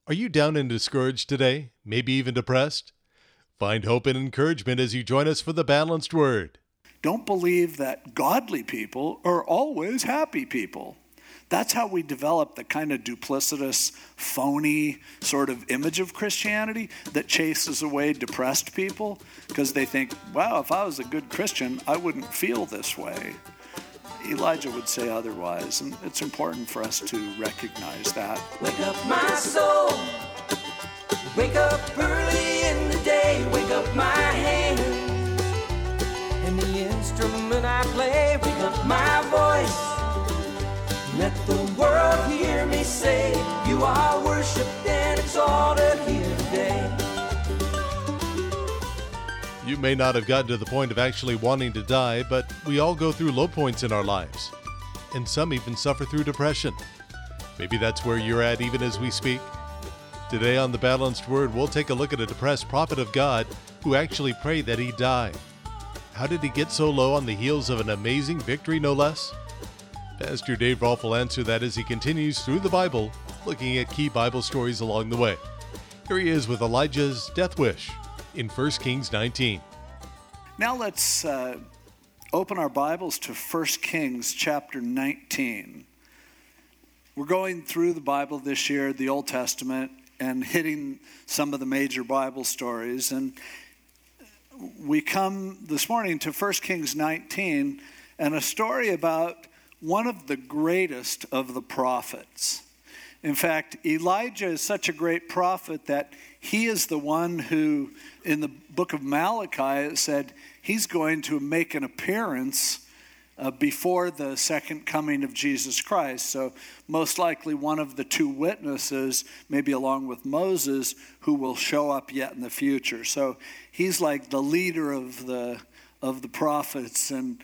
Are you down and discouraged today? Maybe even depressed? Find hope and encouragement as you join us for the Balanced Word. Don't believe that godly people are always happy people. That's how we develop the kind of duplicitous, phony sort of image of Christianity that chases away depressed people because they think, wow, if I was a good Christian, I wouldn't feel this way. Elijah would say otherwise, and it's important for us to recognize that. Wake up, my soul. Wake up early in the day. Wake up my hand. And the instrument I play. Wake up my voice. Let the world hear me say, you are worshipped and exalted here today. You may not have gotten to the point of actually wanting to die, but we all go through low points in our lives. And some even suffer through depression. Maybe that's where you're at even as we speak. Today on The Balanced Word, we'll take a look at a depressed prophet of God who actually prayed that he die. How did he get so low on the heels of an amazing victory, no less? Pastor Dave Rolfe will answer that as he continues through the Bible, looking at key Bible stories along the way. Here he is with Elijah's death wish in 1 Kings 19. Now let's open our Bibles to 1 Kings chapter 19. We're going through the Bible this year, the Old Testament, and hitting some of the major Bible stories. And we come this morning to 1 Kings 19 and a story about one of the greatest of the prophets. In fact, Elijah is such a great prophet that he is the one who, in the book of Malachi, it said he's going to make an appearance before the second coming of Jesus Christ. So most likely one of the two witnesses, maybe along with Moses, who will show up yet in the future. So he's like the leader of the prophets and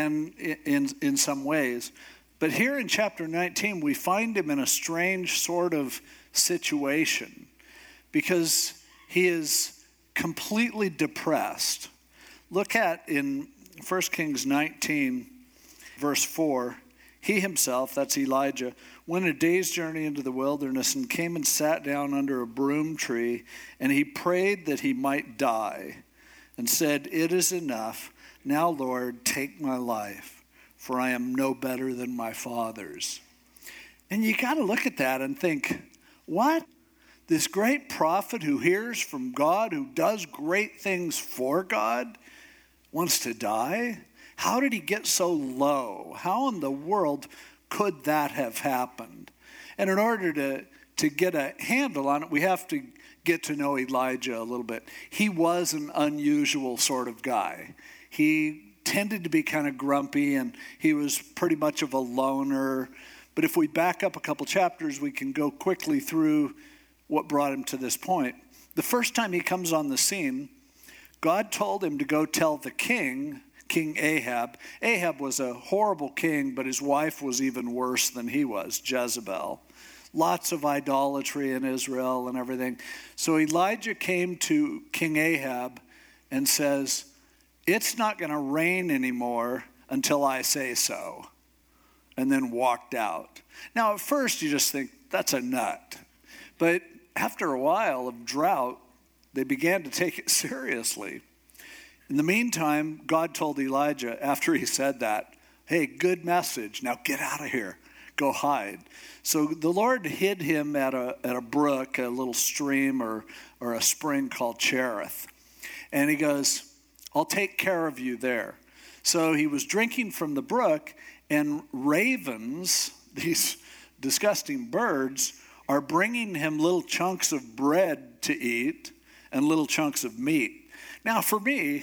in some ways. But here in chapter 19, we find him in a strange sort of situation because he is completely depressed. Look at in 1 Kings 19, verse 4, he himself, that's Elijah, went a day's journey into the wilderness and came and sat down under a broom tree, and he prayed that he might die and said, "It is enough. Now, Lord, take my life, for I am no better than my fathers." And you got to look at that and think, what? This great prophet who hears from God, who does great things for God, wants to die? How did he get so low? How in the world could that have happened? And in order to get a handle on it, we have to get to know Elijah a little bit. He was an unusual sort of guy. He tended to be kind of grumpy, and he was pretty much of a loner. But if we back up a couple chapters, we can go quickly through what brought him to this point. The first time he comes on the scene, God told him to go tell the king, King Ahab. Ahab was a horrible king, but his wife was even worse than he was, Jezebel. Lots of idolatry in Israel and everything. So Elijah came to King Ahab and says, "It's not going to rain anymore until I say so," and then walked out. Now, at first, you just think, that's a nut. But after a while of drought, they began to take it seriously. In the meantime, God told Elijah, after he said that, "Hey, good message. Now get out of here. Go hide." So the Lord hid him at a brook, a little stream or a spring called Cherith. And he goes, "I'll take care of you there." So he was drinking from the brook, and ravens, these disgusting birds, are bringing him little chunks of bread to eat and little chunks of meat. Now, for me,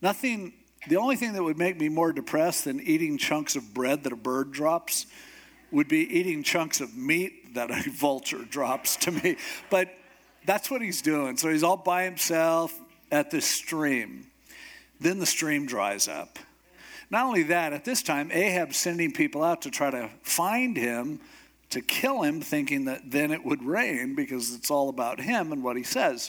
the only thing that would make me more depressed than eating chunks of bread that a bird drops would be eating chunks of meat that a vulture drops to me. But that's what he's doing. So he's all by himself at this stream. Then the stream dries up. Not only that, at this time, Ahab's sending people out to try to find him, to kill him, thinking that then it would rain because it's all about him and what he says.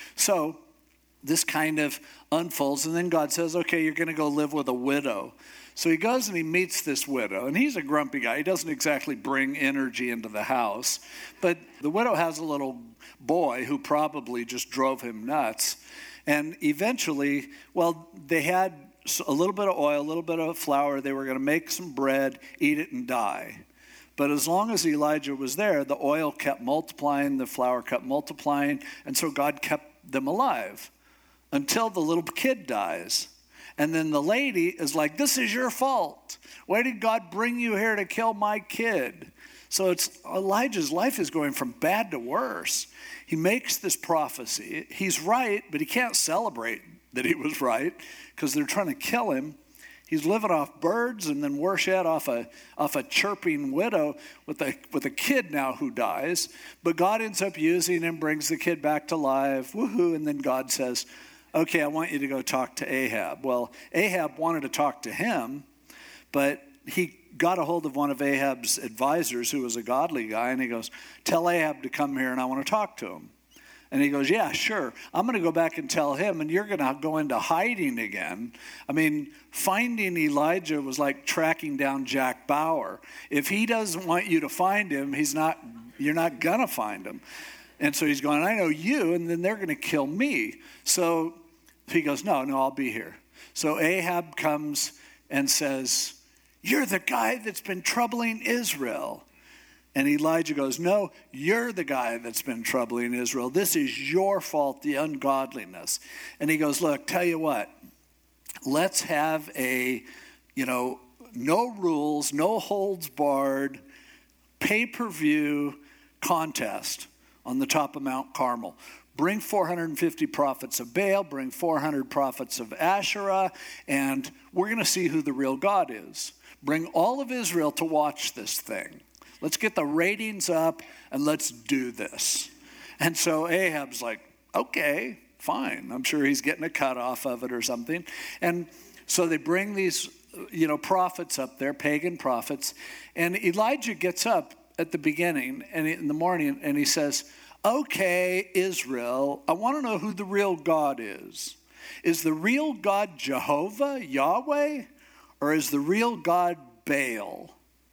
So this kind of unfolds, and then God says, okay, you're going to go live with a widow. So he goes and he meets this widow, and he's a grumpy guy. He doesn't exactly bring energy into the house, but the widow has a little boy who probably just drove him nuts. And eventually, well, they had a little bit of oil, a little bit of flour. They were going to make some bread, eat it, and die. But as long as Elijah was there, the oil kept multiplying, the flour kept multiplying, and so God kept them alive until the little kid dies. And then the lady is like, this is your fault. Why did God bring you here to kill my kid? So it's Elijah's life is going from bad to worse. He makes this prophecy. He's right, but he can't celebrate that he was right because they're trying to kill him. He's living off birds and then worse yet off a chirping widow with a kid now who dies. But God ends up using him, brings the kid back to life. Woohoo! And then God says, okay, I want you to go talk to Ahab. Well, Ahab wanted to talk to him, but he got a hold of one of Ahab's advisors who was a godly guy, and he goes, tell Ahab to come here and I want to talk to him. And he goes, yeah, sure. I'm going to go back and tell him, and you're going to go into hiding again. I mean, finding Elijah was like tracking down Jack Bauer. If he doesn't want you to find him, you're not going to find him. And so he's going, I know you, and then they're going to kill me. So he goes, no, I'll be here. So Ahab comes and says, you're the guy that's been troubling Israel. And Elijah goes, no, you're the guy that's been troubling Israel. This is your fault, the ungodliness. And he goes, look, tell you what, let's have a, no rules, no holds barred, pay-per-view contest on the top of Mount Carmel. Bring 450 prophets of Baal, bring 400 prophets of Asherah, and we're going to see who the real God is. Bring all of Israel to watch this thing. Let's get the ratings up and let's do this. And so Ahab's like, okay, fine. I'm sure he's getting a cut off of it or something. And so they bring these, prophets up there, pagan prophets. And Elijah gets up at the beginning and in the morning and he says, okay, Israel, I want to know who the real God is. Is the real God Jehovah, Yahweh, or is the real God Baal?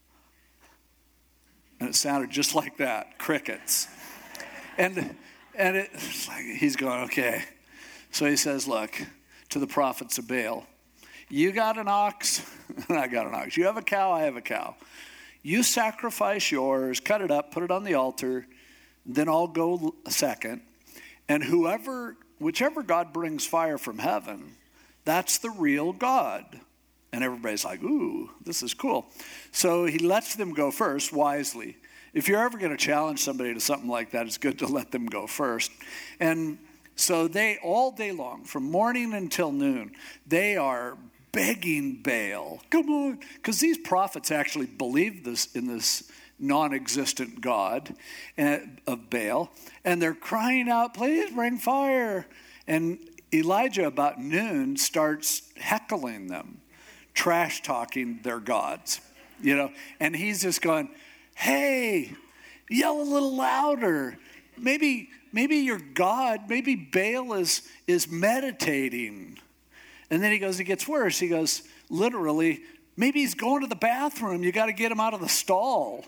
And it sounded just like that, crickets. And it's like he's going, okay. So he says, look, to the prophets of Baal, you got an ox, and I got an ox. You have a cow, I have a cow. You sacrifice yours, cut it up, put it on the altar, then I'll go a second. And whichever God brings fire from heaven, that's the real God. And everybody's like, ooh, this is cool. So he lets them go first wisely. If you're ever going to challenge somebody to something like that, it's good to let them go first. And so they, all day long, from morning until noon, they are begging Baal, come on. Because these prophets actually believe in this non-existent God of Baal. And they're crying out, please bring fire. And Elijah, about noon, starts heckling them, trash talking their gods, and he's just going, hey, yell a little louder. Maybe your God, maybe Baal is meditating. And then he gets worse. He goes, literally, maybe he's going to the bathroom. You got to get him out of the stall,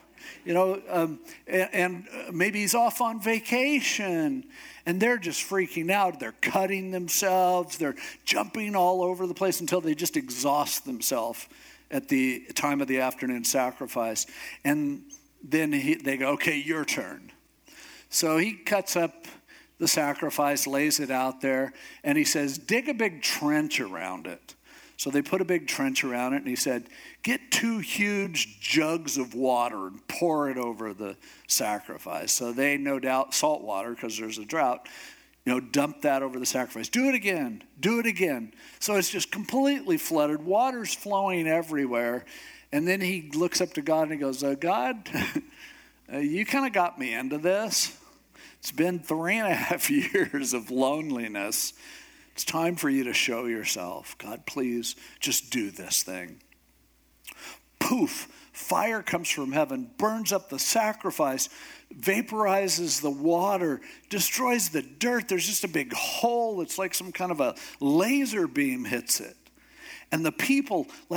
and maybe he's off on vacation. And they're just freaking out. They're cutting themselves. They're jumping all over the place until they just exhaust themselves at the time of the afternoon sacrifice. And then they go, okay, your turn. So he cuts up the sacrifice, lays it out there, and he says, dig a big trench around it. So they put a big trench around it, and he said, get 2 huge jugs of water and pour it over the sacrifice. So they, no doubt, salt water, because there's a drought, dump that over the sacrifice. Do it again. Do it again. So it's just completely flooded. Water's flowing everywhere. And then he looks up to God and he goes, God, you kind of got me into this. It's been 3.5 years of loneliness. It's time for you to show yourself. God, please just do this thing. Poof, fire comes from heaven, burns up the sacrifice, vaporizes the water, destroys the dirt. There's just a big hole. It's like some kind of a laser beam hits it. And the people, like,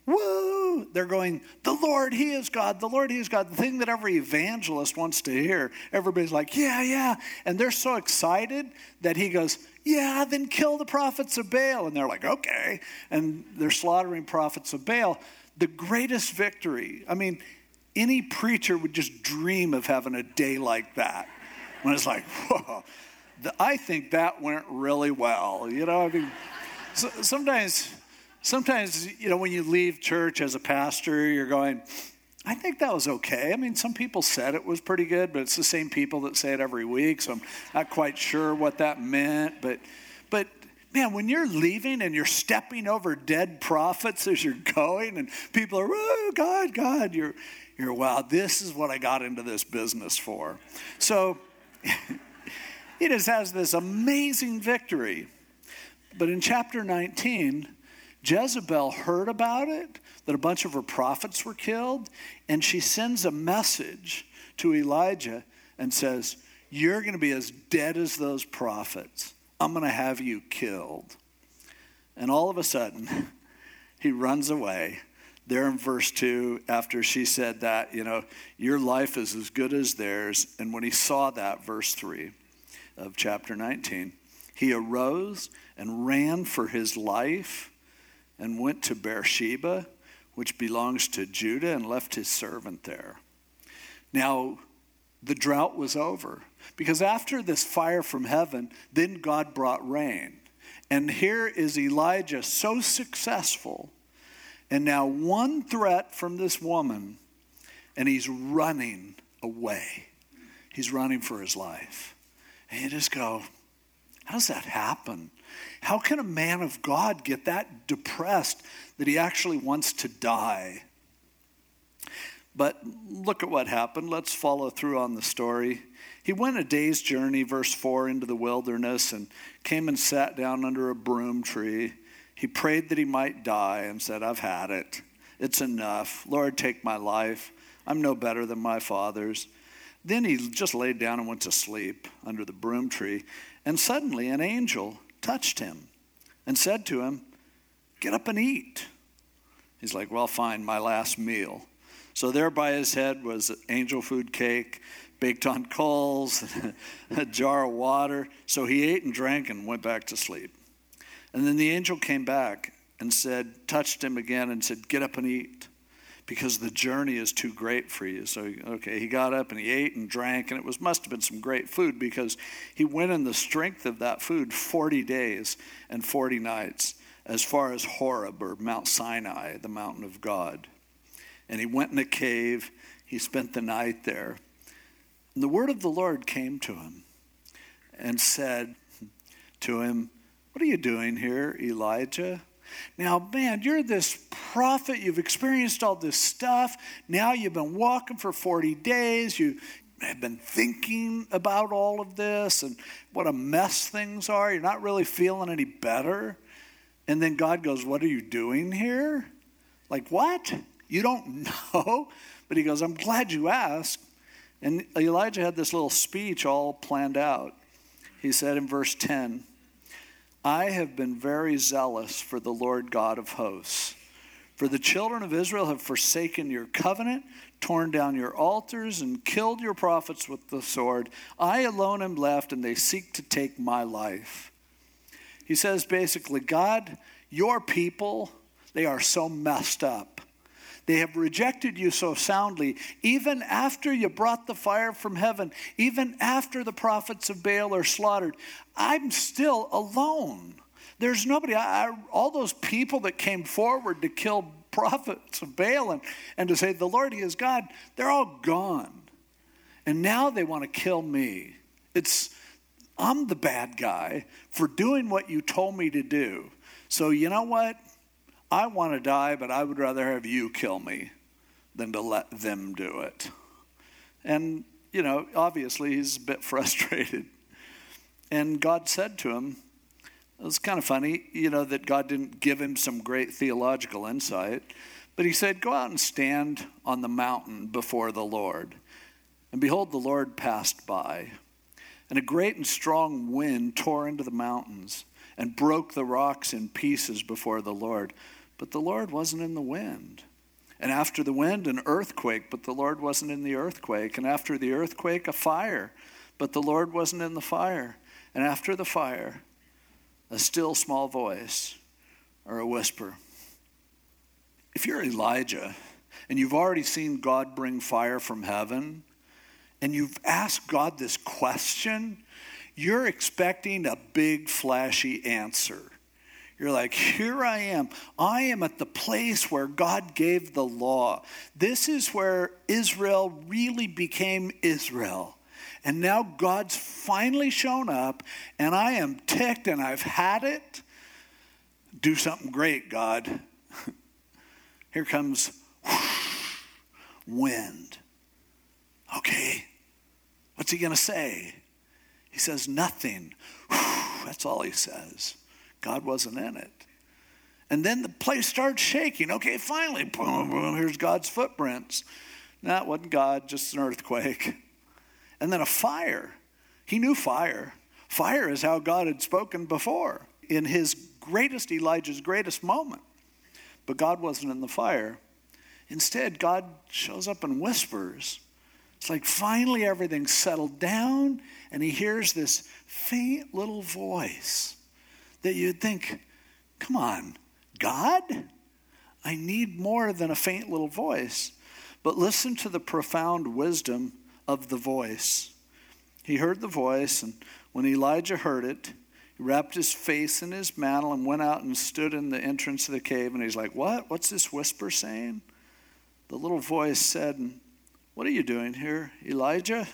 woo. They're going, the Lord, he is God. The Lord, he is God. The thing that every evangelist wants to hear. Everybody's like, yeah, yeah. And they're so excited that he goes, yeah, then kill the prophets of Baal. And they're like, okay. And they're slaughtering prophets of Baal. The greatest victory. I mean, any preacher would just dream of having a day like that. When it's like, whoa, I think that went really well. You know, I mean, sometimes, you know, when you leave church as a pastor, you're going, I think that was okay. I mean, some people said it was pretty good, but it's the same people that say it every week, so I'm not quite sure what that meant. But man, when you're leaving and you're stepping over dead prophets as you're going, and people are, oh, God, you're wow, this is what I got into this business for. So he just has this amazing victory. But in chapter 19, Jezebel heard about it, that a bunch of her prophets were killed, and she sends a message to Elijah and says, you're going to be as dead as those prophets. I'm going to have you killed. And all of a sudden, he runs away. There in verse 2, after she said that, you know, your life is as good as theirs. And when he saw that, verse 3 of chapter 19, he arose and ran for his life and went to Beersheba, which belongs to Judah, and left his servant there. Now, the drought was over, because after this fire from heaven, then God brought rain. And here is Elijah so successful, and now one threat from this woman, and he's running away. He's running for his life. And you just go, how does that happen? How can a man of God get that depressed that he actually wants to die? But look at what happened. Let's follow through on the story. He went a day's journey, verse 4, into the wilderness and came and sat down under a broom tree. He prayed that he might die and said, I've had it. It's enough. Lord, take my life. I'm no better than my fathers. Then he just laid down and went to sleep under the broom tree. And suddenly an angel touched him and said to him, get up and eat. He's like, well, fine, my last meal. So there by his head was angel food cake, baked on coals, a jar of water. So he ate and drank and went back to sleep. And then the angel came back and touched him again and said, get up and eat, because the journey is too great for you. So, okay, he got up and he ate and drank, and it must have been some great food, because he went in the strength of that food 40 days and 40 nights as far as Horeb, or Mount Sinai, the mountain of God. And he went in a cave. He spent the night there. And the word of the Lord came to him and said to him, what are you doing here, Elijah? Now, man, you're this prophet. You've experienced all this stuff. Now you've been walking for 40 days. You have been thinking about all of this and what a mess things are. You're not really feeling any better. And then God goes, what are you doing here? Like, what? You don't know? But he goes, I'm glad you asked. And Elijah had this little speech all planned out. He said in verse 10, I have been very zealous for the Lord God of hosts. For the children of Israel have forsaken your covenant, torn down your altars, and killed your prophets with the sword. I alone am left, and they seek to take my life. He says basically, God, your people, they are so messed up. They have rejected you so soundly, even after you brought the fire from heaven, even after the prophets of Baal are slaughtered. I'm still alone. There's nobody. All those people that came forward to kill prophets of Baal and to say, the Lord, he is God, they're all gone. And now they want to kill me. I'm the bad guy for doing what you told me to do. So you know what? I want to die, but I would rather have you kill me than to let them do it. And, you know, obviously he's a bit frustrated. And God said to him, it was kind of funny, you know, that God didn't give him some great theological insight, but he said, go out and stand on the mountain before the Lord. And behold, the Lord passed by, and a great and strong wind tore into the mountains and broke the rocks in pieces before the Lord. but the Lord wasn't in the wind. And after the wind, an earthquake, but the Lord wasn't in the earthquake. And after the earthquake, a fire, but the Lord wasn't in the fire. And after the fire, a still small voice or a whisper. If you're Elijah and you've already seen God bring fire from heaven and you've asked God this question, you're expecting a big flashy answer. You're like, here I am. I am at the place where God gave the law. This is where Israel really became Israel. And now God's finally shown up, and I am ticked, and I've had it. Do something great, God. Here comes wind. Okay, what's he going to say? He says nothing. That's all he says. God wasn't in it. And then the place starts shaking. Okay, finally, boom, boom, here's God's footprints. No, it wasn't God, just an earthquake. And then a fire. He knew fire. Fire is how God had spoken before in Elijah's greatest moment. But God wasn't in the fire. Instead, God shows up and whispers. It's like finally everything's settled down, and he hears this faint little voice that you'd think, come on, God? I need more than a faint little voice. But listen to the profound wisdom of the voice. He heard the voice, and when Elijah heard it, he wrapped his face in his mantle and went out and stood in the entrance of the cave. And he's like, what? What's this whisper saying? The little voice said, what are you doing here, Elijah?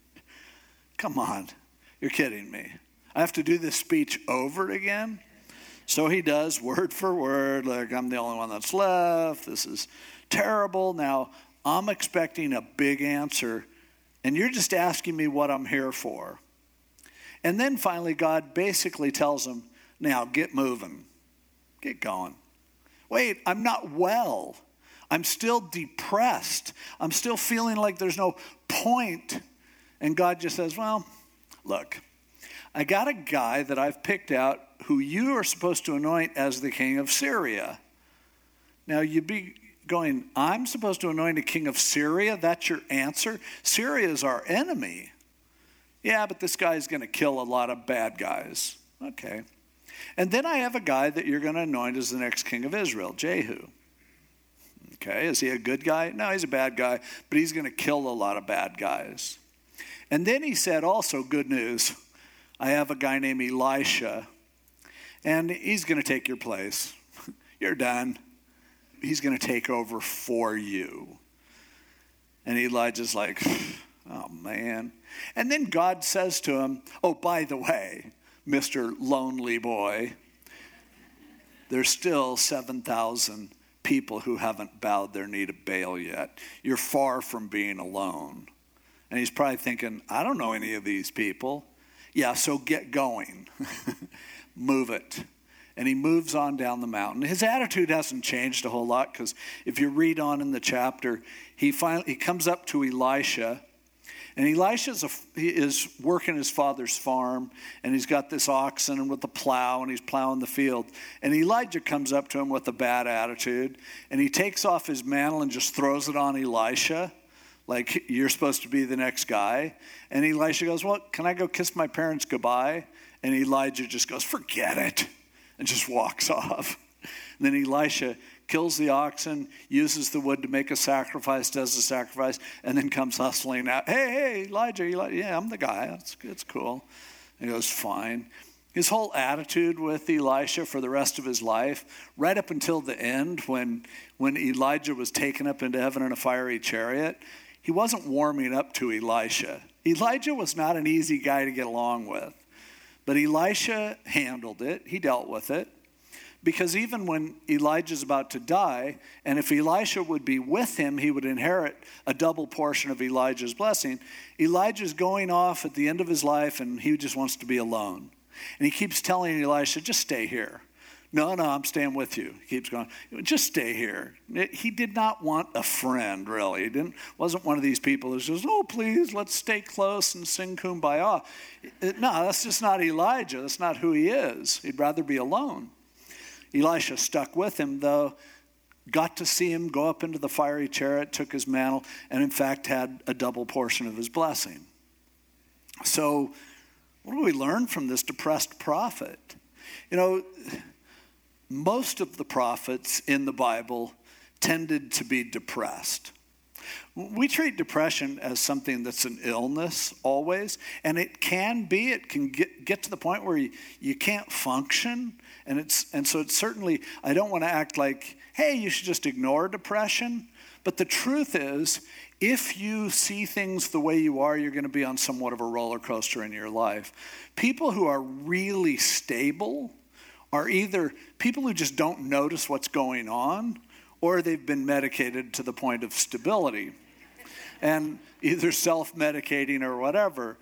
Come on, you're kidding me. I have to do this speech over again? So he does, word for word, like I'm the only one that's left. This is terrible. Now, I'm expecting a big answer, and you're just asking me what I'm here for. And then finally, God basically tells him, now get moving. Get going. Wait, I'm not well. I'm still depressed. I'm still feeling like there's no point. And God just says, well, look, I got a guy that I've picked out who you are supposed to anoint as the king of Syria. Now you'd be going, I'm supposed to anoint a king of Syria? That's your answer? Syria is our enemy. Yeah, but this guy's going to kill a lot of bad guys. Okay. And then I have a guy that you're going to anoint as the next king of Israel, Jehu. Okay, is he a good guy? No, he's a bad guy, but he's going to kill a lot of bad guys. And then he said also, good news, I have a guy named Elisha, and he's going to take your place. You're done. He's going to take over for you. And Elijah's like, oh, man. And then God says to him, oh, by the way, Mr. Lonely Boy, there's still 7,000 people who haven't bowed their knee to Baal yet. You're far from being alone. And he's probably thinking, I don't know any of these people. Yeah, so get going. Move it. And he moves on down the mountain. His attitude hasn't changed a whole lot, because if you read on in the chapter, he comes up to Elisha. And Elisha is working his father's farm, and he's got this oxen and with the plow, and he's plowing the field. And Elijah comes up to him with a bad attitude, and he takes off his mantle and just throws it on Elisha, like you're supposed to be the next guy. And Elisha goes, well, can I go kiss my parents goodbye? And Elijah just goes, forget it, and just walks off. And then Elisha kills the oxen, uses the wood to make a sacrifice, does the sacrifice, and then comes hustling out. Hey, Elijah, yeah, I'm the guy. It's cool. And he goes, fine. His whole attitude with Elisha for the rest of his life, right up until the end when Elijah was taken up into heaven in a fiery chariot, he wasn't warming up to Elisha. Elijah was not an easy guy to get along with. But Elisha handled it. He dealt with it. Because even when Elijah's about to die, and if Elisha would be with him, he would inherit a double portion of Elijah's blessing. Elijah's going off at the end of his life, and he just wants to be alone. And he keeps telling Elisha, just stay here. No, I'm staying with you. He keeps going, just stay here. He did not want a friend, really. He wasn't one of these people who says, oh, please, let's stay close and sing Kumbaya. No, that's just not Elijah. That's not who he is. He'd rather be alone. Elisha stuck with him, though, got to see him go up into the fiery chariot, took his mantle, and in fact had a double portion of his blessing. So what do we learn from this depressed prophet? You know, most of the prophets in the Bible tended to be depressed. We treat depression as something that's an illness always, and it can get to the point where you can't function, and so it's certainly, I don't want to act like, hey, you should just ignore depression, but the truth is, if you see things the way you are, you're going to be on somewhat of a roller coaster in your life. People who are really stable are either people who just don't notice what's going on, or they've been medicated to the point of stability and either self-medicating or whatever.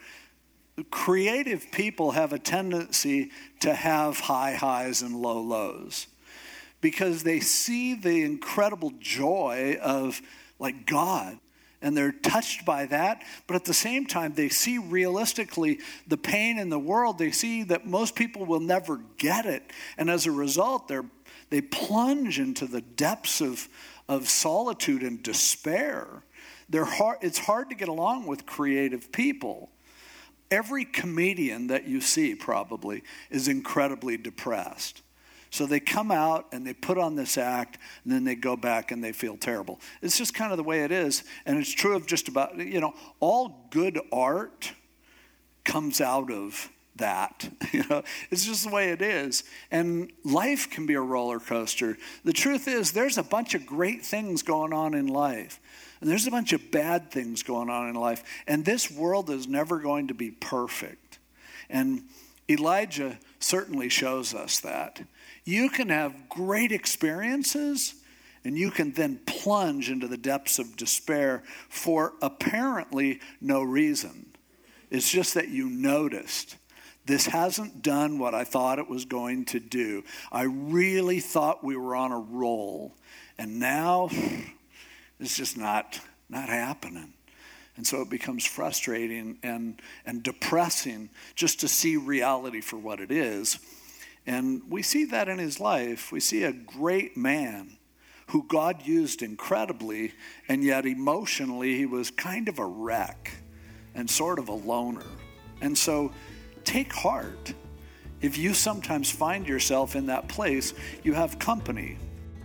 Creative people have a tendency to have high highs and low lows because they see the incredible joy of like God, and they're touched by that, but at the same time they see realistically the pain in the world. They see that most people will never get it, and as a result they plunge into the depths of solitude and despair. It's hard to get along with creative people. Every comedian that you see probably is incredibly depressed. So they come out and they put on this act, and then they go back and they feel terrible. It's just kind of the way it is. And it's true of just about, all good art comes out of that. It's just the way it is. And life can be a roller coaster. The truth is, there's a bunch of great things going on in life. And there's a bunch of bad things going on in life. And this world is never going to be perfect. And Elijah certainly shows us that. You can have great experiences, and you can then plunge into the depths of despair for apparently no reason. It's just that you noticed, this hasn't done what I thought it was going to do. I really thought we were on a roll, and now it's just not happening. And so it becomes frustrating and depressing just to see reality for what it is. And we see that in his life. We see a great man who God used incredibly, and yet emotionally he was kind of a wreck and sort of a loner. And so take heart. If you sometimes find yourself in that place, you have company.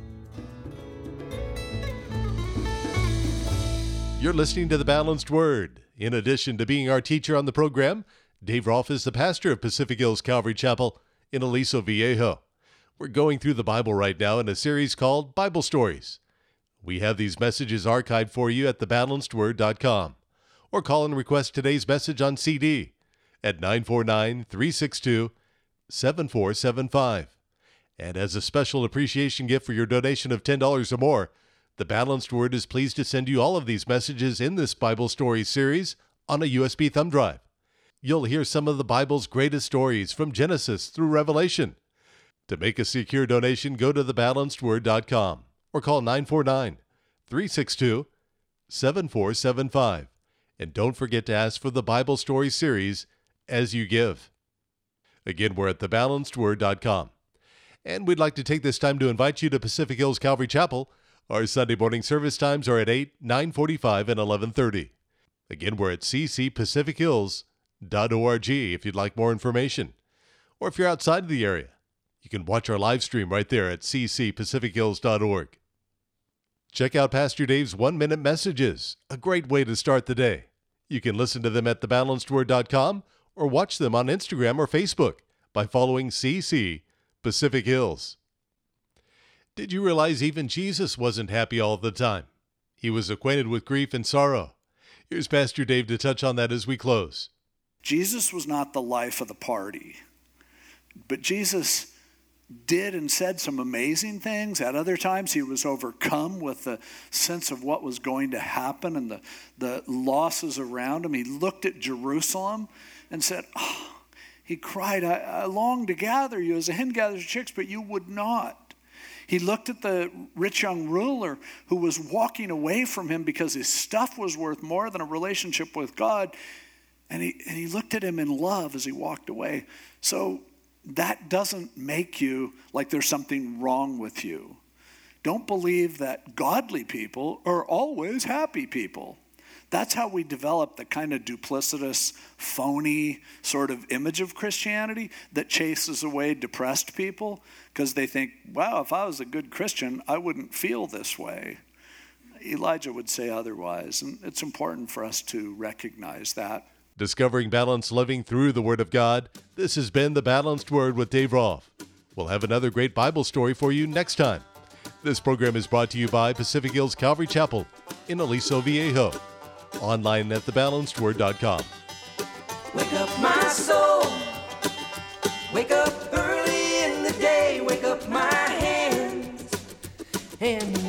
You're listening to The Balanced Word. In addition to being our teacher on the program, Dave Rolfe is the pastor of Pacific Hills Calvary Chapel in Aliso Viejo. We're going through the Bible right now in a series called Bible Stories. We have these messages archived for you at thebalancedword.com, or call and request today's message on CD at 949-362-7475. And as a special appreciation gift for your donation of $10 or more, The Balanced Word is pleased to send you all of these messages in this Bible Stories series on a USB thumb drive. You'll hear some of the Bible's greatest stories from Genesis through Revelation. To make a secure donation, go to thebalancedword.com or call 949-362-7475. And don't forget to ask for the Bible Story series as you give. Again, we're at thebalancedword.com. And we'd like to take this time to invite you to Pacific Hills Calvary Chapel. Our Sunday morning service times are at 8, 9:45, and 11:30. Again, we're at ccpacifichills.org if you'd like more information. Or if you're outside of the area, you can watch our live stream right there at ccpacifichills.org. Check out Pastor Dave's 1-minute messages, a great way to start the day. You can listen to them at thebalancedword.com or watch them on Instagram or Facebook by following CC Pacific Hills. Did you realize even Jesus wasn't happy all the time? He was acquainted with grief and sorrow. Here's Pastor Dave to touch on that as we close. Jesus was not the life of the party, but Jesus did and said some amazing things. At other times, he was overcome with the sense of what was going to happen and the losses around him. He looked at Jerusalem and said, he cried, I long to gather you as a hen gathers chicks, but you would not. He looked at the rich young ruler who was walking away from him because his stuff was worth more than a relationship with God. And he looked at him in love as he walked away. So that doesn't make you like there's something wrong with you. Don't believe that godly people are always happy people. That's how we develop the kind of duplicitous, phony sort of image of Christianity that chases away depressed people because they think, wow, if I was a good Christian, I wouldn't feel this way. Elijah would say otherwise, and it's important for us to recognize that. Discovering balanced living through the Word of God, this has been The Balanced Word with Dave Rolfe. We'll have another great Bible story for you next time. This program is brought to you by Pacific Hills Calvary Chapel in Aliso Viejo. Online at thebalancedword.com. Wake up my soul. Wake up early in the day. Wake up my hands and